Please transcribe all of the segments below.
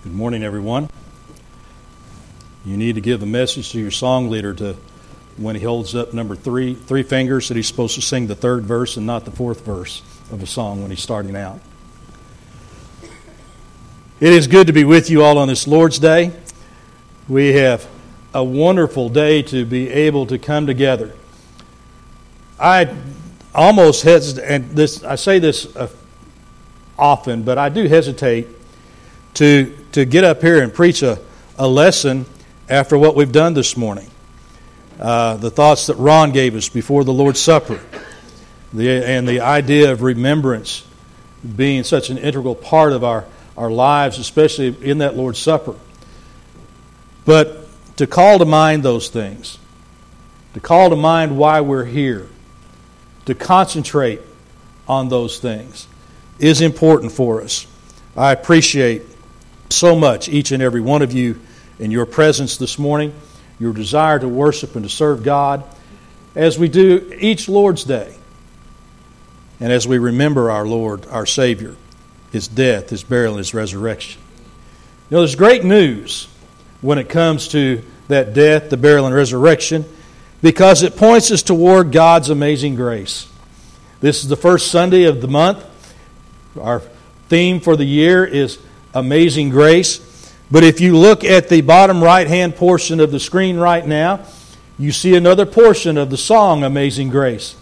Good morning, everyone. You need to give a message to your song leader to when he holds up number three fingers that he's supposed to sing the third verse and not the fourth verse of a song when he's starting out. It is good to be with you all on this Lord's Day. We have a wonderful day to be able to come together. I almost hesitate, and I say this often, but I do hesitate to get up here and preach a lesson after what we've done this morning. The thoughts that Ron gave us before the Lord's Supper, and the idea of remembrance being such an integral part of our lives, especially in that Lord's Supper. But to call to mind those things, to call to mind why we're here, to concentrate on those things is important for us. I appreciate so much each and every one of you in your presence this morning, your desire to worship and to serve God as we do each Lord's Day, and as we remember our Lord, our Savior, His death, His burial, and His resurrection. You know, there's great news when it comes to that death, the burial, and resurrection, because it points us toward God's amazing grace. This is the first Sunday of the month. Our theme for the year is Amazing Grace. But if you look at the bottom right-hand portion of the screen right now, you see another portion of the song Amazing Grace.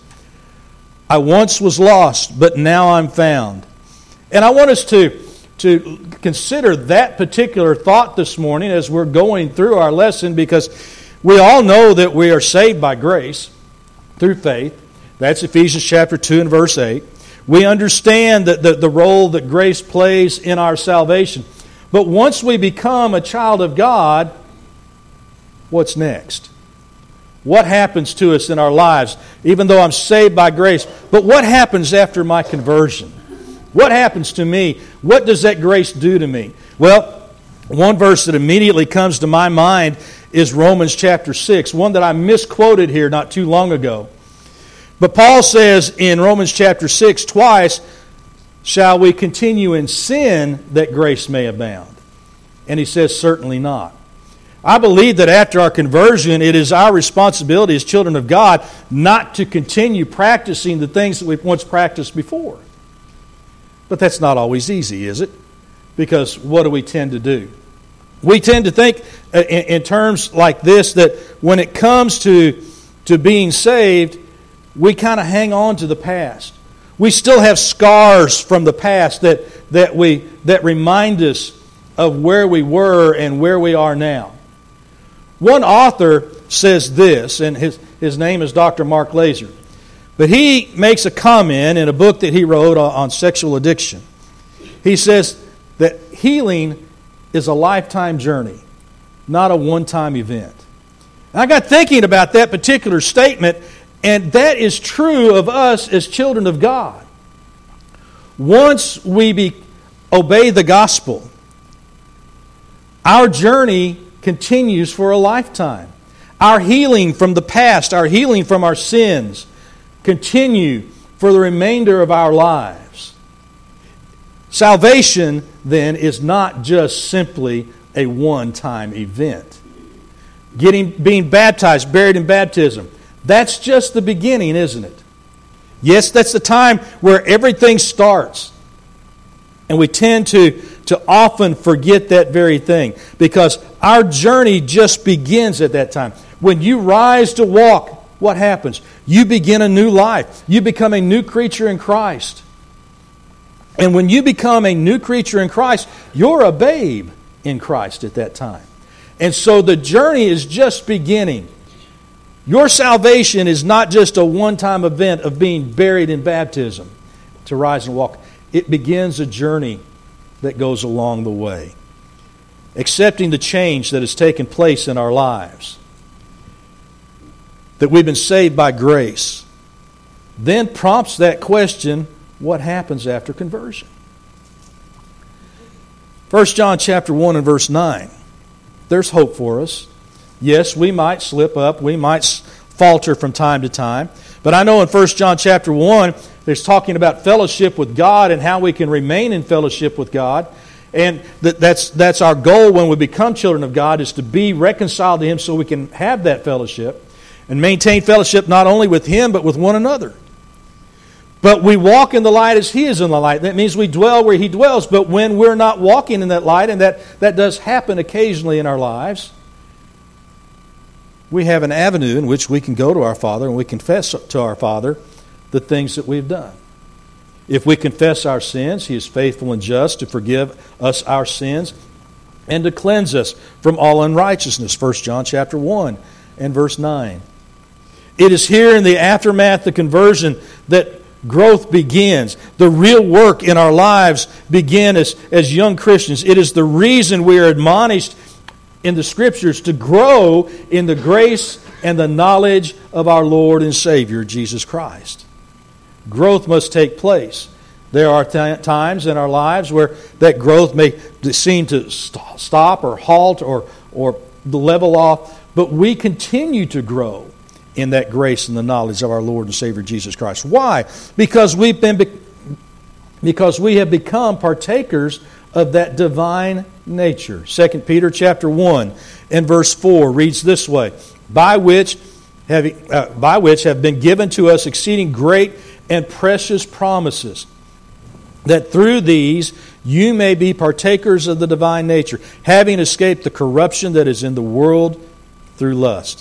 I once was lost, but now I'm found. And I want us to consider that particular thought this morning as we're going through our lesson, because we all know that we are saved by grace through faith. That's Ephesians chapter 2 and verse 8. We understand that the role that grace plays in our salvation. But once we become a child of God, what's next? What happens to us in our lives, even though I'm saved by grace? But what happens after my conversion? What happens to me? What does that grace do to me? Well, one verse that immediately comes to my mind is Romans chapter 6, one that I misquoted here not too long ago. But Paul says in Romans chapter 6 twice, shall we continue in sin that grace may abound? And he says, certainly not. I believe that after our conversion, it is our responsibility as children of God not to continue practicing the things that we've once practiced before. But that's not always easy, is it? Because what do we tend to do? We tend to think in terms like this, that when it comes to being saved, we kind of hang on to the past. We still have scars from the past that remind us of where we were and where we are now. One author says this, and his name is Dr. Mark Laser. But he makes a comment in a book that he wrote on sexual addiction. He says that healing is a lifetime journey, not a one-time event. And I got thinking about that particular statement, and that is true of us as children of God. Once we obey the gospel, our journey continues for a lifetime. Our healing from the past, our healing from our sins, continue for the remainder of our lives. Salvation, then, is not just simply a one-time event. Being baptized, buried in baptism, that's just the beginning, isn't it? Yes, that's the time where everything starts. And we tend to often forget that very thing, because our journey just begins at that time. When you rise to walk, what happens? You begin a new life. You become a new creature in Christ. And when you become a new creature in Christ, you're a babe in Christ at that time. And so the journey is just beginning. Your salvation is not just a one-time event of being buried in baptism to rise and walk. It begins a journey that goes along the way. Accepting the change that has taken place in our lives, that we've been saved by grace, then prompts that question, what happens after conversion? 1 John chapter 1 and verse 9. There's hope for us. Yes, we might slip up, we might falter from time to time, but I know in 1 John chapter 1, there's talking about fellowship with God and how we can remain in fellowship with God. And that's our goal when we become children of God, is to be reconciled to Him so we can have that fellowship and maintain fellowship not only with Him but with one another. But we walk in the light as He is in the light. That means we dwell where He dwells. But when we're not walking in that light, and that does happen occasionally in our lives, we have an avenue in which we can go to our Father and we confess to our Father the things that we've done. If we confess our sins, He is faithful and just to forgive us our sins and to cleanse us from all unrighteousness. 1 John chapter 1 and verse 9. It is here in the aftermath of conversion that growth begins. The real work in our lives begin as young Christians. It is the reason we are admonished in the Scriptures to grow in the grace and the knowledge of our Lord and Savior, Jesus Christ. Growth must take place. There are times in our lives where that growth may seem to stop or halt or level off, but we continue to grow in that grace and the knowledge of our Lord and Savior Jesus Christ. Why? Because we have become partakers of that divine nature. 2 Peter chapter 1 and verse 4 reads this way, by which have been given to us exceeding great and precious promises, that through these you may be partakers of the divine nature, having escaped the corruption that is in the world through lust.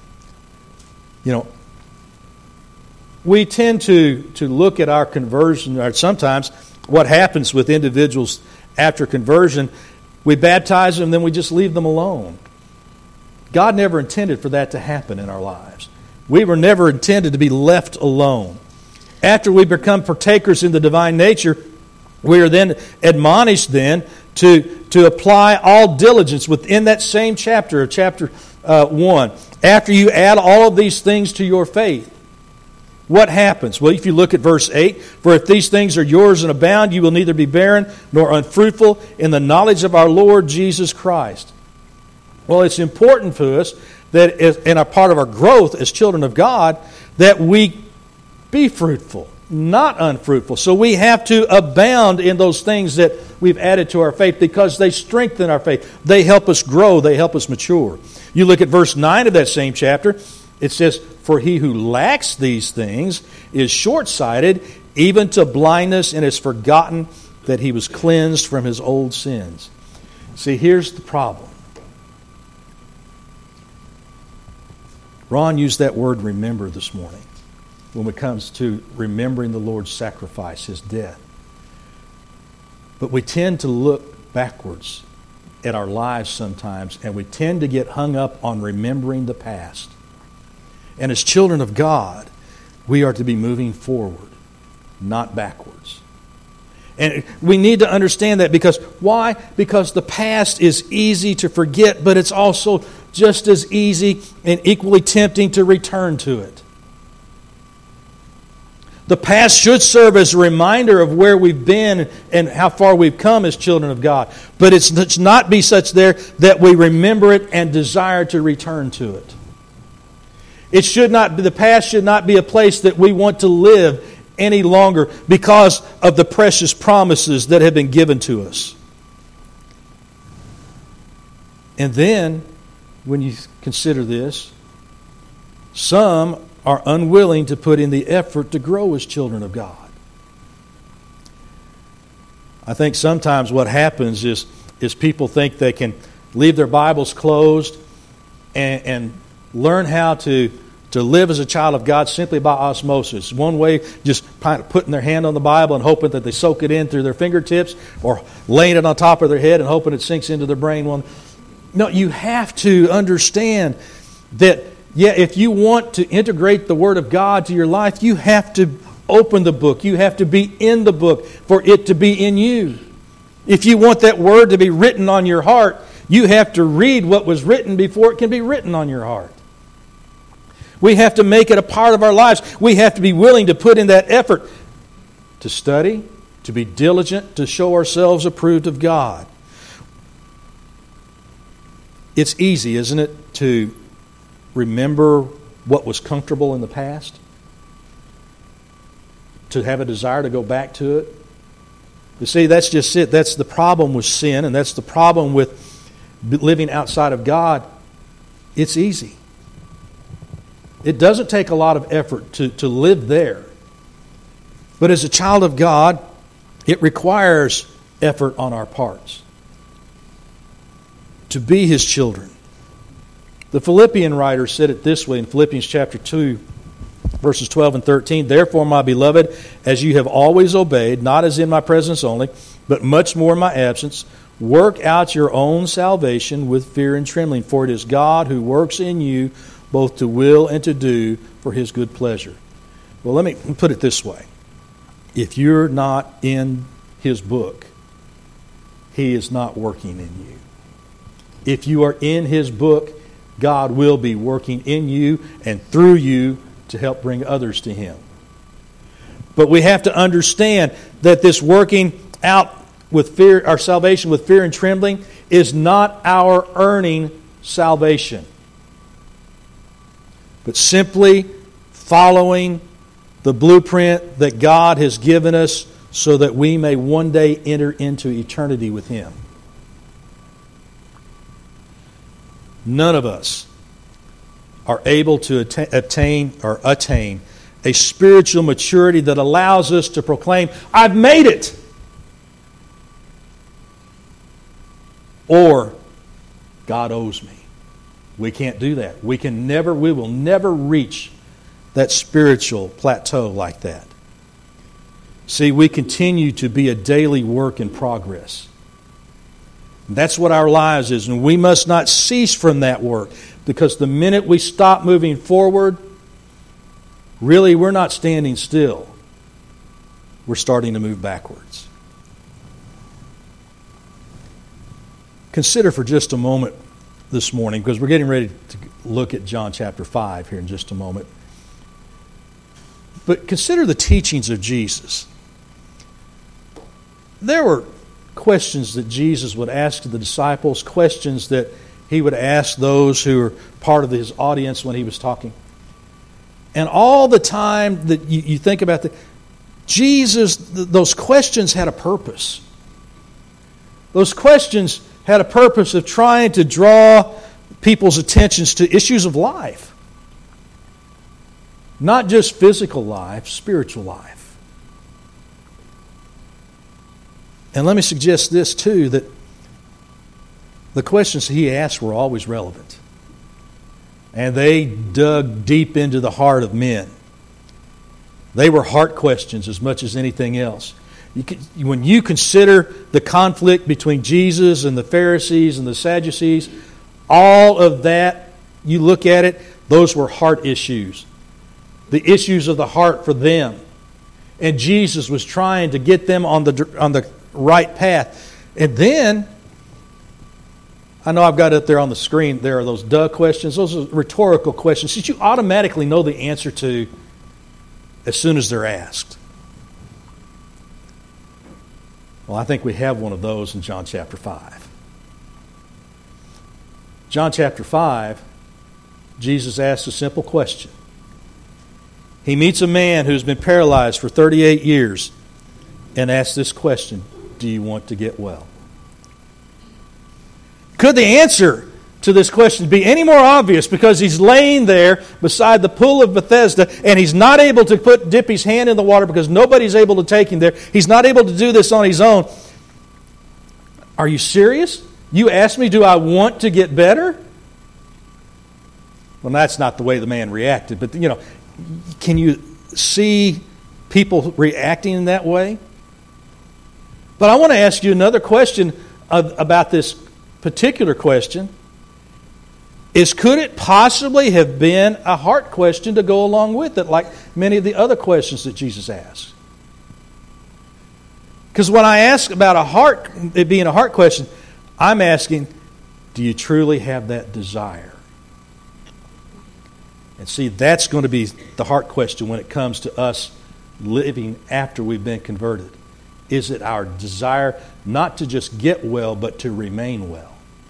We tend to look at our conversion, or sometimes what happens with individuals after conversion, we baptize them, then we just leave them alone. God never intended for that to happen in our lives. We were never intended to be left alone. After we become partakers in the divine nature, we are then admonished then to apply all diligence within that same chapter 1. After you add all of these things to your faith, what happens? Well, if you look at verse 8, for if these things are yours and abound, you will neither be barren nor unfruitful in the knowledge of our Lord Jesus Christ. Well, it's important for us that in a part of our growth as children of God, that we be fruitful, not unfruitful. So we have to abound in those things that we've added to our faith because they strengthen our faith. They help us grow. They help us mature. You look at verse 9 of that same chapter. It says, for he who lacks these things is short-sighted, even to blindness, and has forgotten that he was cleansed from his old sins. See, here's the problem. Ron used that word remember this morning when it comes to remembering the Lord's sacrifice, His death. But we tend to look backwards at our lives sometimes, and we tend to get hung up on remembering the past. And as children of God, we are to be moving forward, not backwards. And we need to understand that because why? Because the past is easy to forget, but it's also just as easy and equally tempting to return to it. The past should serve as a reminder of where we've been and how far we've come as children of God. But it's not be such there that we remember it and desire to return to it. It should not be, the past should not be a place that we want to live any longer because of the precious promises that have been given to us. And then, when you consider this, some are unwilling to put in the effort to grow as children of God. I think sometimes what happens is people think they can leave their Bibles closed and learn how to live as a child of God simply by osmosis. One way, just putting their hand on the Bible and hoping that they soak it in through their fingertips, or laying it on top of their head and hoping it sinks into their brain. Well, no, you have to understand that, if you want to integrate the Word of God to your life, you have to open the book. You have to be in the book for it to be in you. If you want that Word to be written on your heart, you have to read what was written before it can be written on your heart. We have to make it a part of our lives. We have to be willing to put in that effort to study, to be diligent, to show ourselves approved of God. It's easy, isn't it, to remember what was comfortable in the past? To have a desire to go back to it? You see, that's just it. That's the problem with sin, and that's the problem with living outside of God. It's easy. It doesn't take a lot of effort to live there. But as a child of God, it requires effort on our parts to be His children. The Philippian writer said it this way in Philippians chapter 2, verses 12 and 13. Therefore, my beloved, as you have always obeyed, not as in my presence only, but much more in my absence, work out your own salvation with fear and trembling, for it is God who works in you both to will and to do for His good pleasure. Well, let me put it this way. If you're not in His book, He is not working in you. If you are in His book, God will be working in you and through you to help bring others to Him. But we have to understand that this working out with fear, our salvation with fear and trembling, is not our earning salvation, but simply following the blueprint that God has given us so that we may one day enter into eternity with Him. None of us are able to attain a spiritual maturity that allows us to proclaim, I've made it! Or, God owes me. We can't do that. We will never reach that spiritual plateau like that. See, we continue to be a daily work in progress. That's what our lives is, and we must not cease from that work, because the minute we stop moving forward, really we're not standing still. We're starting to move backwards. Consider for just a moment this morning, because we're getting ready to look at John chapter 5 here in just a moment. But consider the teachings of Jesus. There were questions that Jesus would ask the disciples, questions that He would ask those who were part of His audience when He was talking. And all the time that you think about that, Jesus, those questions had a purpose. Those questions had a purpose of trying to draw people's attentions to issues of life. Not just physical life, spiritual life. And let me suggest this too, that the questions He asked were always relevant. And they dug deep into the heart of men. They were heart questions as much as anything else. When you consider the conflict between Jesus and the Pharisees and the Sadducees, all of that, you look at it, those were heart issues. The issues of the heart for them. And Jesus was trying to get them on the right path. And then, I know I've got it up there on the screen, there are those duh questions. Those are rhetorical questions that you automatically know the answer to as soon as they're asked. Well, I think we have one of those in John chapter 5. John chapter 5, Jesus asks a simple question. He meets a man who's been paralyzed for 38 years and asks this question, do you want to get well? Could the answer to this question be any more obvious? Because he's laying there beside the pool of Bethesda and he's not able to dip his hand in the water because nobody's able to take him there. He's not able to do this on his own. Are you serious? You asked me, do I want to get better? Well, that's not the way the man reacted. But, can you see people reacting in that way? But I want to ask you another question about this particular question. Could it possibly have been a heart question to go along with it, like many of the other questions that Jesus asked? Because when I ask about it being a heart question, I'm asking, do you truly have that desire? And see, that's going to be the heart question when it comes to us living after we've been converted. Is it our desire not to just get well, but to remain well?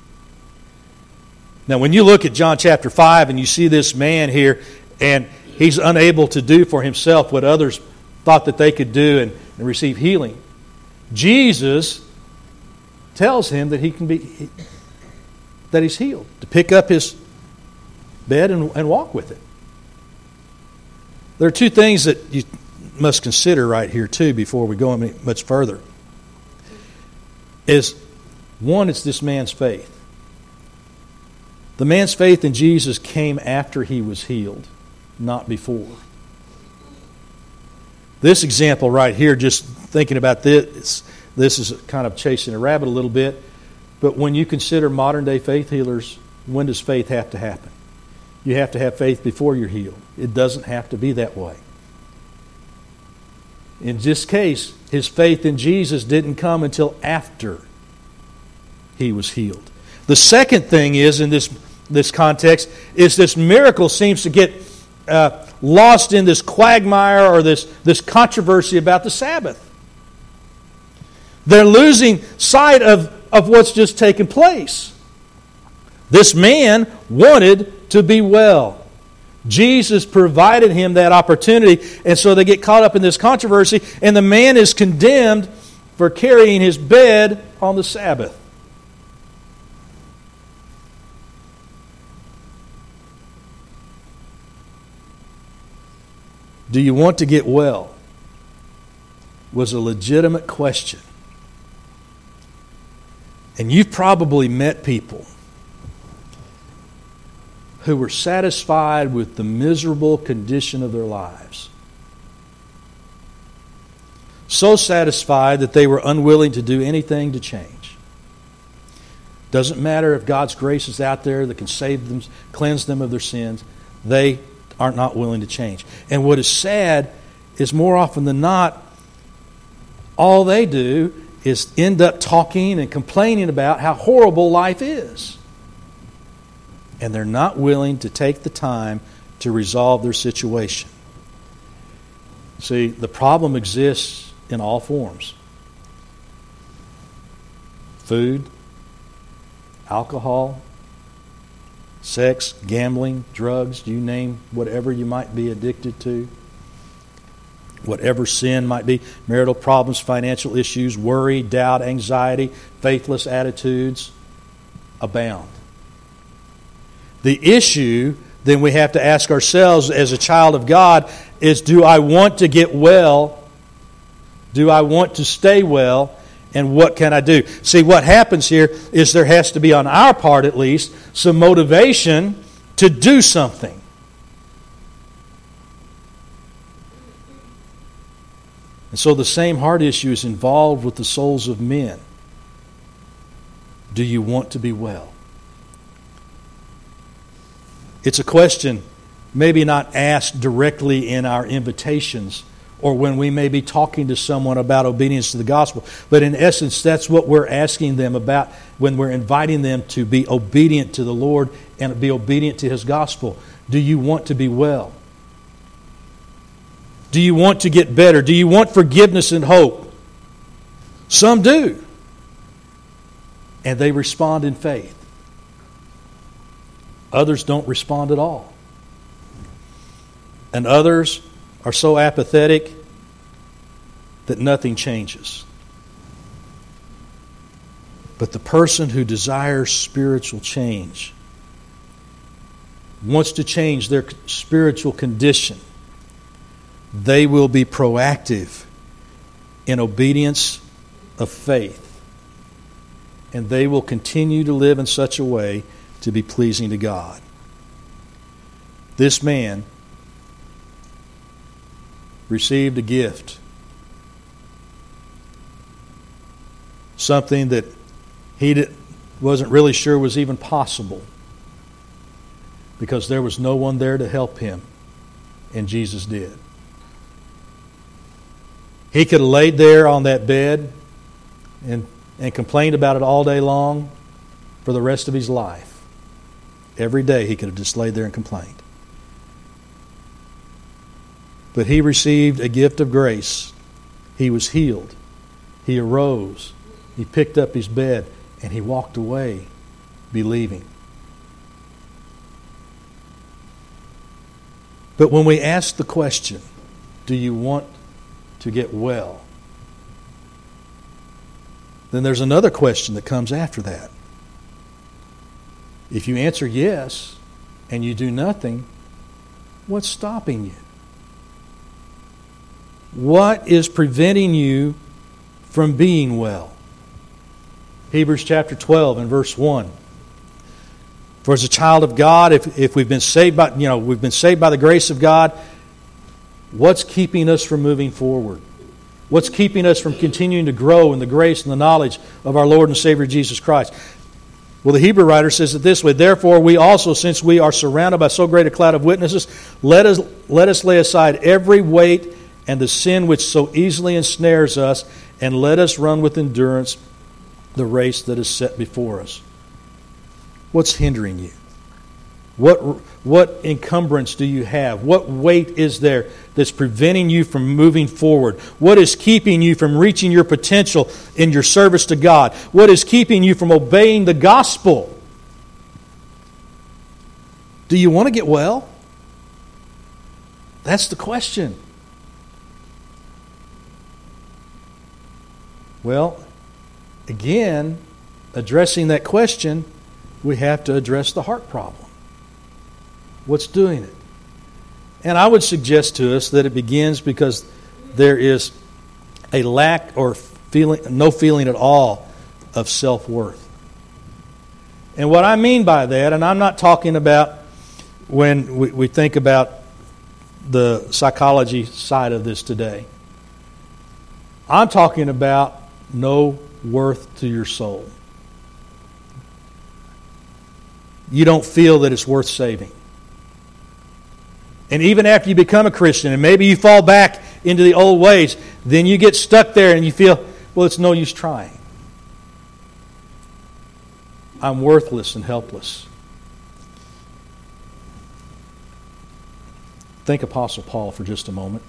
Now, when you look at John chapter 5 and you see this man here, and he's unable to do for himself what others thought that they could do and receive healing, Jesus tells him that that he's healed, to pick up his bed and walk with it. There are two things that you must consider right here too before we go much further. One, it's this man's faith. The man's faith in Jesus came after he was healed, not before. This example right here, just thinking about this is kind of chasing a rabbit a little bit, but when you consider modern day faith healers, when does faith have to happen? You have to have faith before you're healed. It doesn't have to be that way. In this case, his faith in Jesus didn't come until after he was healed. The second thing is, in this context, is this miracle seems to get lost in this quagmire or this controversy about the Sabbath. They're losing sight of what's just taken place. This man wanted to be well. Jesus provided him that opportunity, and so they get caught up in this controversy, and the man is condemned for carrying his bed on the Sabbath. Do you want to get well? Was a legitimate question. And you've probably met people who were satisfied with the miserable condition of their lives. So satisfied that they were unwilling to do anything to change. Doesn't matter if God's grace is out there that can save them, cleanse them of their sins. They are not willing to change. And what is sad is more often than not, all they do is end up talking and complaining about how horrible life is. And they're not willing to take the time to resolve their situation. See, the problem exists in all forms. Food, alcohol, sex, gambling, drugs, you name whatever you might be addicted to. Whatever sin might be, marital problems, financial issues, worry, doubt, anxiety, faithless attitudes abound. The issue then we have to ask ourselves as a child of God is, do I want to get well? Do I want to stay well? And what can I do? See, what happens here is there has to be, on our part at least, some motivation to do something. And so the same heart issue is involved with the souls of men. Do you want to be well? It's a question maybe not asked directly in our invitations or when we may be talking to someone about obedience to the gospel. But in essence, that's what we're asking them about when we're inviting them to be obedient to the Lord and be obedient to His gospel. Do you want to be well? Do you want to get better? Do you want forgiveness and hope? Some do. And they respond in faith. Others don't respond at all. And others are so apathetic that nothing changes. But the person who desires spiritual change wants to change their spiritual condition. They will be proactive in obedience of faith. And they will continue to live in such a way to be pleasing to God. This man received a gift. Something that he wasn't really sure was even possible. Because there was no one there to help him. And Jesus did. He could have laid there on that bed and complained about it all day long for the rest of his life. Every day he could have just laid there and complained. But he received a gift of grace. He was healed. He arose. He picked up his bed and he walked away believing. But when we ask the question, do you want to get well? then there's another question that comes after that. If you answer yes and you do nothing, what's stopping you? What is preventing you from being well? Hebrews chapter 12 and verse 1. For as a child of God, if we've been saved by the grace of God, what's keeping us from moving forward? What's keeping us from continuing to grow in the grace and the knowledge of our Lord and Savior Jesus Christ? Well, the Hebrew writer says it this way: therefore we also, since we are surrounded by so great a cloud of witnesses, let us lay aside every weight and the sin which so easily ensnares us, and let us run with endurance the race that is set before us. What's hindering you? What encumbrance do you have? What weight is there that's preventing you from moving forward? What is keeping you from reaching your potential in your service to God? What is keeping you from obeying the gospel? Do you want to get well? That's the question. Well, again, addressing that question, we have to address the heart problem. What's doing it? And I would suggest to us that it begins because there is a lack or no feeling at all of self-worth. And what I mean by that, and I'm not talking about when we think about the psychology side of this today. I'm talking about no worth to your soul. You don't feel that it's worth saving. And even after you become a Christian, and maybe you fall back into the old ways, then you get stuck there and you feel, well, it's no use trying. I'm worthless and helpless. Think Apostle Paul for just a moment.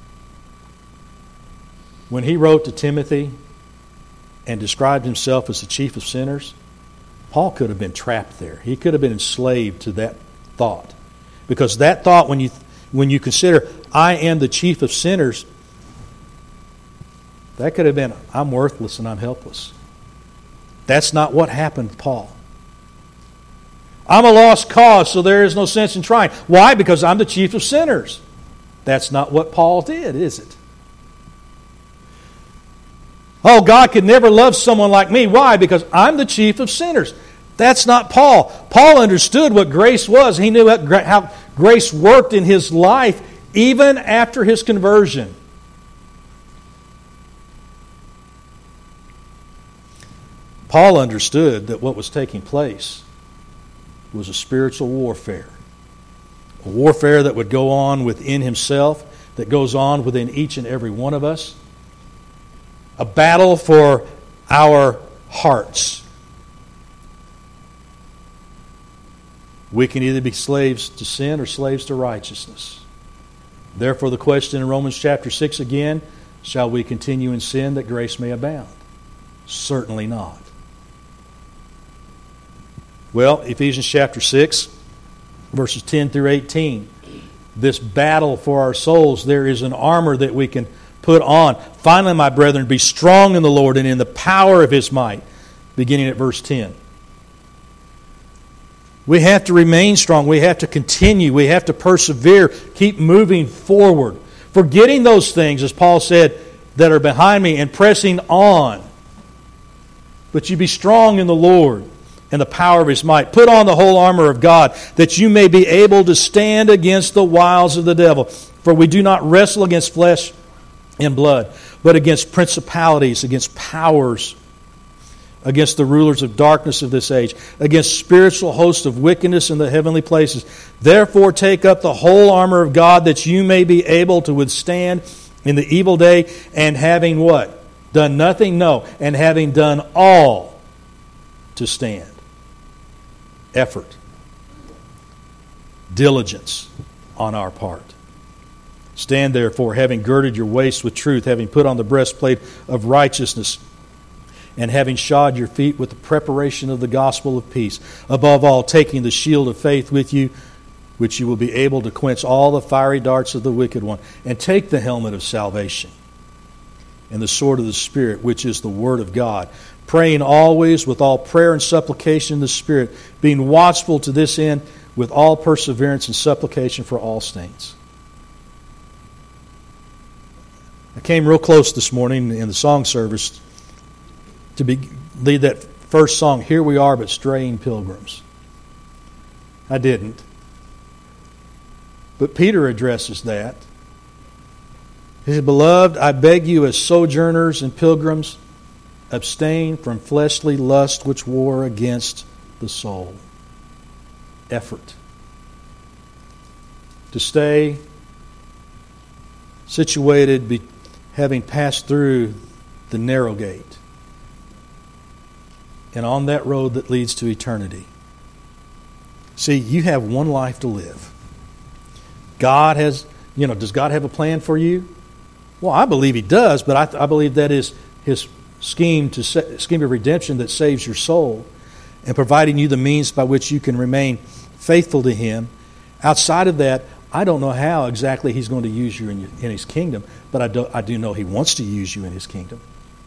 When he wrote to Timothy and described himself as the chief of sinners, Paul could have been trapped there. He could have been enslaved to that thought. Because that thought, when you consider, I am the chief of sinners, that could have been, I'm worthless and I'm helpless. That's not what happened to Paul. I'm a lost cause, so there is no sense in trying. Why? Because I'm the chief of sinners. That's not what Paul did, is it? Oh, God could never love someone like me. Why? Because I'm the chief of sinners. That's not Paul. Paul understood what grace was. He knew how grace worked in his life even after his conversion. Paul understood that what was taking place was a spiritual warfare. A warfare that would go on within himself, that goes on within each and every one of us. A battle for our hearts. We can either be slaves to sin or slaves to righteousness. Therefore, the question in Romans chapter 6 again, shall we continue in sin that grace may abound? Certainly not. Well, Ephesians chapter 6, verses 10 through 18. This battle for our souls, there is an armor that we can put on. Finally, my brethren, be strong in the Lord and in the power of His might. Beginning at verse 10. We have to remain strong. We have to continue. We have to persevere. Keep moving forward. Forgetting those things, as Paul said, that are behind me and pressing on. But you be strong in the Lord and the power of His might. Put on the whole armor of God, that you may be able to stand against the wiles of the devil. For we do not wrestle against flesh and blood, but against principalities, against powers, against the rulers of darkness of this age, against spiritual hosts of wickedness in the heavenly places. Therefore take up the whole armor of God, that you may be able to withstand in the evil day, and having what? Done nothing? No. And having done all, to stand. Effort. Diligence on our part. Stand therefore, having girded your waist with truth, having put on the breastplate of righteousness, and having shod your feet with the preparation of the gospel of peace. Above all, taking the shield of faith with you, which you will be able to quench all the fiery darts of the wicked one. And take the helmet of salvation and the sword of the Spirit, which is the Word of God. Praying always with all prayer and supplication in the Spirit, being watchful to this end with all perseverance and supplication for all saints. I came real close this morning in the song service to lead that first song, Here We Are But Straying Pilgrims. I didn't. But Peter addresses that. He said, Beloved, I beg you as sojourners and pilgrims, abstain from fleshly lust which war against the soul. Effort. To stay situated, having passed through the narrow gate, and on that road that leads to eternity. See, you have one life to live. God has, does God have a plan for you? Well, I believe He does, but I believe that is His scheme of redemption that saves your soul and providing you the means by which you can remain faithful to Him. Outside of that, I don't know how exactly He's going to use you in His kingdom, but I do know He wants to use you in His kingdom.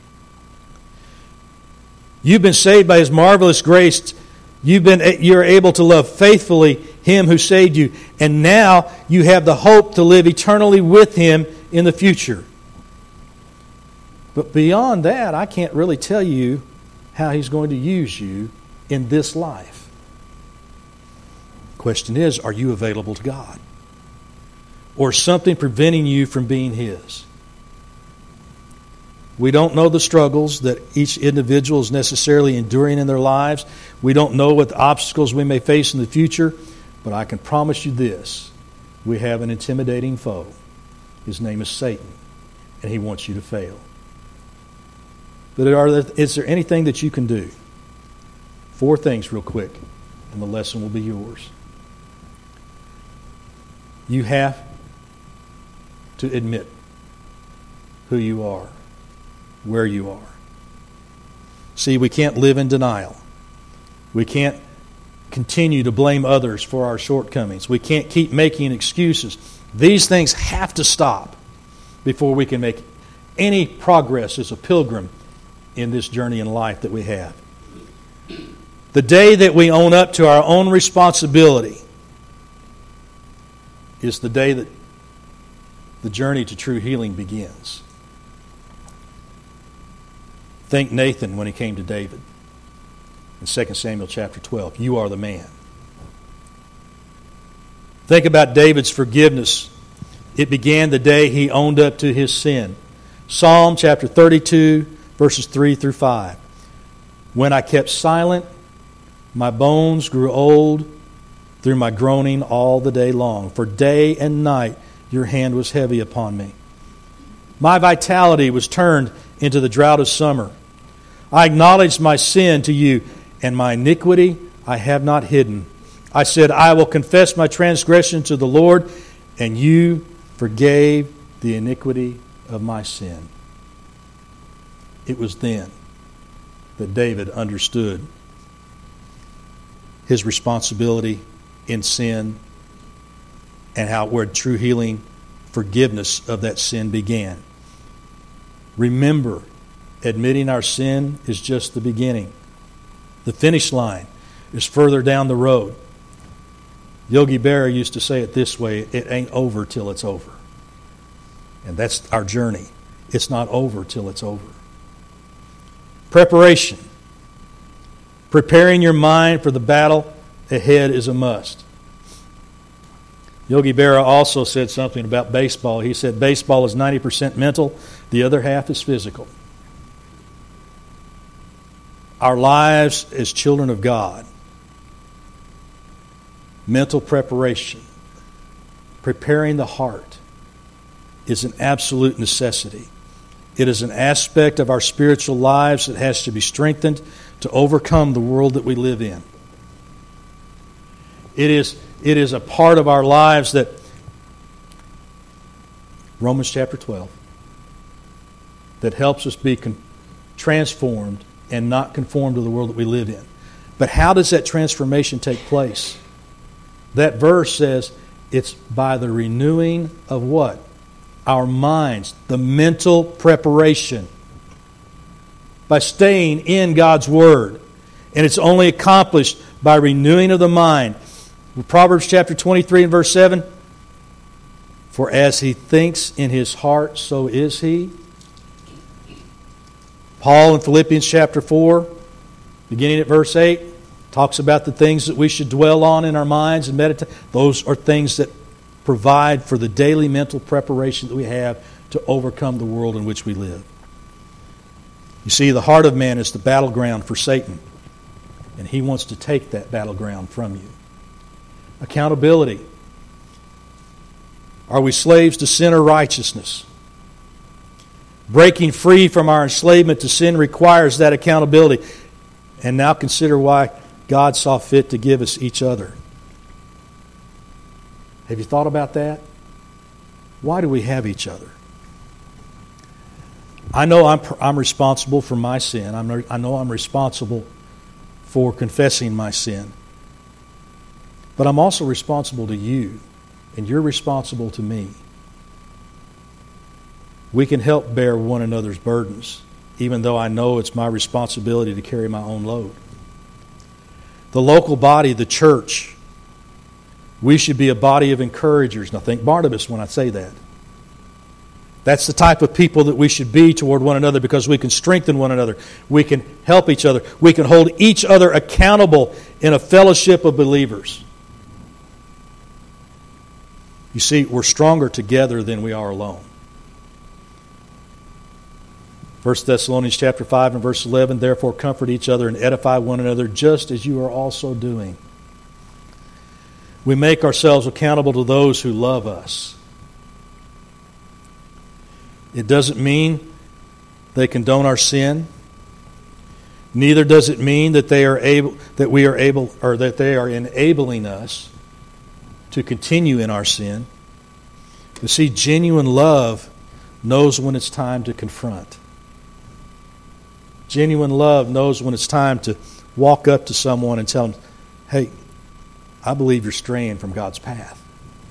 You've been saved by His marvelous grace. You're able to love faithfully Him who saved you, and now you have the hope to live eternally with Him in the future. But beyond that, I can't really tell you how He's going to use you in this life. The question is, are you available to God? Or something preventing you from being His? We don't know the struggles that each individual is necessarily enduring in their lives. We don't know what obstacles we may face in the future. But I can promise you this. We have an intimidating foe. His name is Satan. And he wants you to fail. But is there anything that you can do? 4 things real quick. And the lesson will be yours. You have to admit who you are. Where you are. See, we can't live in denial. We can't continue to blame others for our shortcomings. We can't keep making excuses. These things have to stop before we can make any progress as a pilgrim in this journey in life that we have. The day that we own up to our own responsibility is the day that the journey to true healing begins. Think Nathan when he came to David in 2 Samuel chapter 12. You are the man. Think about David's forgiveness. It began the day he owned up to his sin. Psalm chapter 32, verses 3 through 5. When I kept silent, my bones grew old through my groaning all the day long. For day and night your hand was heavy upon me. My vitality was turned into the drought of summer. I acknowledged my sin to you, and my iniquity I have not hidden. I said, I will confess my transgression to the Lord, and you forgave the iniquity of my sin. It was then that David understood his responsibility in sin and where true healing, forgiveness of that sin began. Remember, admitting our sin is just the beginning. The finish line is further down the road. Yogi Berra used to say it this way, it ain't over till it's over. And that's our journey. It's not over till it's over. Preparation. Preparing your mind for the battle ahead is a must. Yogi Berra also said something about baseball. He said baseball is 90% mental, the other half is physical. Our lives as children of God, mental preparation, preparing the heart, is an absolute necessity. It is an aspect of our spiritual lives that has to be strengthened to overcome the world that we live in. It is a part of our lives that Romans chapter 12 that helps us be transformed and not conform to the world that we live in. But how does that transformation take place? That verse says it's by the renewing of what? our minds, the mental preparation, by staying in God's Word. And it's only accomplished by renewing of the mind. Proverbs chapter 23 and verse 7, for as he thinks in his heart, so is he. Paul in Philippians chapter 4, beginning at verse 8, talks about the things that we should dwell on in our minds and meditate. Those are things that provide for the daily mental preparation that we have to overcome the world in which we live. You see, the heart of man is the battleground for Satan, and he wants to take that battleground from you. Accountability. Are we slaves to sin or righteousness? Breaking free from our enslavement to sin requires that accountability. And now consider why God saw fit to give us each other. Have you thought about that? Why do we have each other? I know I'm responsible for my sin. I know I'm responsible for confessing my sin. But I'm also responsible to you, and you're responsible to me. We can help bear one another's burdens, even though I know it's my responsibility to carry my own load. The local body, the church, we should be a body of encouragers. Now think Barnabas when I say that. That's the type of people that we should be toward one another, because we can strengthen one another. We can help each other. We can hold each other accountable in a fellowship of believers. You see, we're stronger together than we are alone. 1 Thessalonians chapter 5 and verse 11, therefore comfort each other and edify one another just as you are also doing. We make ourselves accountable to those who love us. It doesn't mean they condone our sin. Neither does it mean that they are enabling us to continue in our sin. You see, genuine love knows when it's time to confront. Genuine love knows when it's time to walk up to someone and tell them, hey, I believe you're straying from God's path.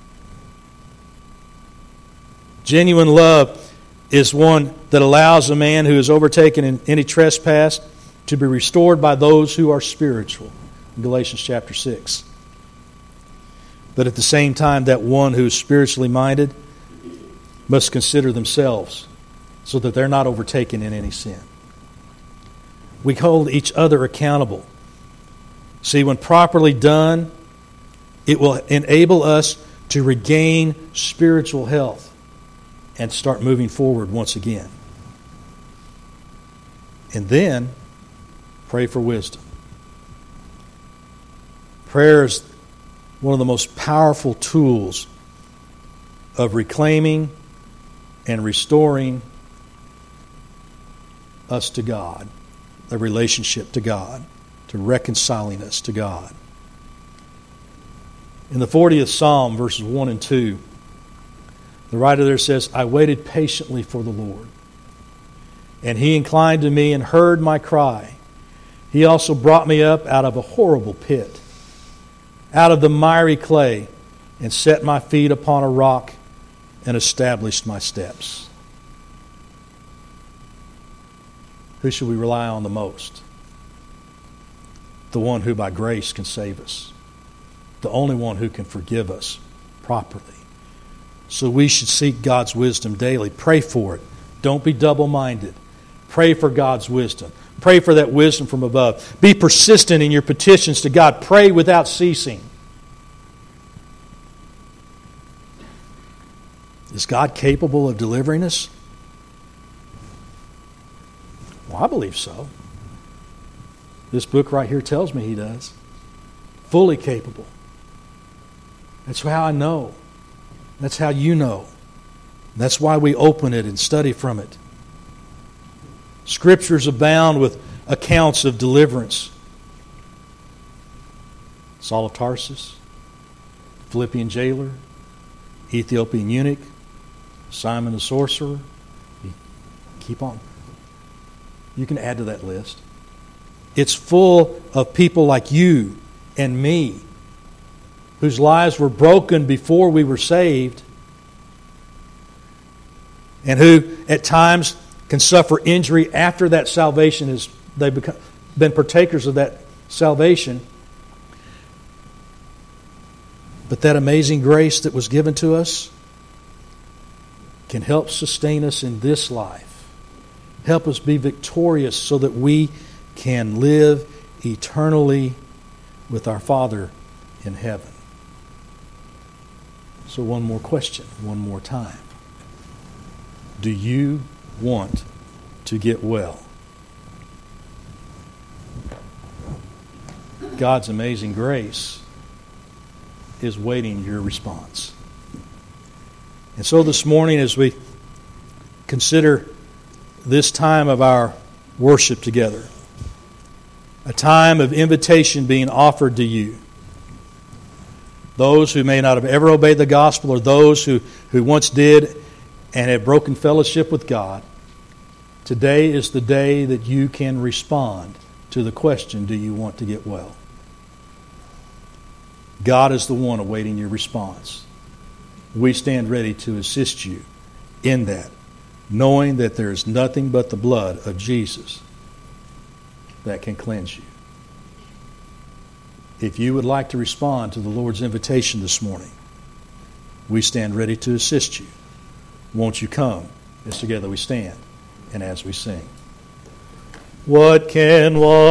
Genuine love is one that allows a man who is overtaken in any trespass to be restored by those who are spiritual. In Galatians chapter 6. But at the same time, that one who is spiritually minded must consider themselves so that they're not overtaken in any sin. We hold each other accountable. See, when properly done, it will enable us to regain spiritual health and start moving forward once again. And then, pray for wisdom. Prayer is one of the most powerful tools of reclaiming and restoring us to God, a relationship to God, to reconciling us to God. In the 40th Psalm, verses 1 and 2, the writer there says, I waited patiently for the Lord, and He inclined to me and heard my cry. He also brought me up out of a horrible pit, out of the miry clay, and set my feet upon a rock and established my steps. Who should we rely on the most? The one who by grace can save us. The only one who can forgive us properly. So we should seek God's wisdom daily. Pray for it. Don't be double-minded. Pray for God's wisdom. Pray for that wisdom from above. Be persistent in your petitions to God. Pray without ceasing. Is God capable of delivering us? Well, I believe so. This book right here tells me He does. Fully capable. That's how I know. That's how you know. That's why we open it and study from it. Scriptures abound with accounts of deliverance. Saul of Tarsus, Philippian jailer, Ethiopian eunuch, Simon the sorcerer. Keep on. You can add to that list. It's full of people like you and me whose lives were broken before we were saved, and who at times can suffer injury after that salvation is they've been partakers of that salvation. But that amazing grace that was given to us can help sustain us in this life. Help us be victorious so that we can live eternally with our Father in heaven. So one more question, one more time. Do you want to get well? God's amazing grace is waiting your response. And so this morning, as we consider this time of our worship together, a time of invitation being offered to you, those who may not have ever obeyed the gospel, or those who once did and have broken fellowship with God, today is the day that you can respond to the question, do you want to get well? God is the one awaiting your response. We stand ready to assist you in that, knowing that there is nothing but the blood of Jesus that can cleanse you. If you would like to respond to the Lord's invitation this morning, we stand ready to assist you. Won't you come as together we stand and as we sing? What can one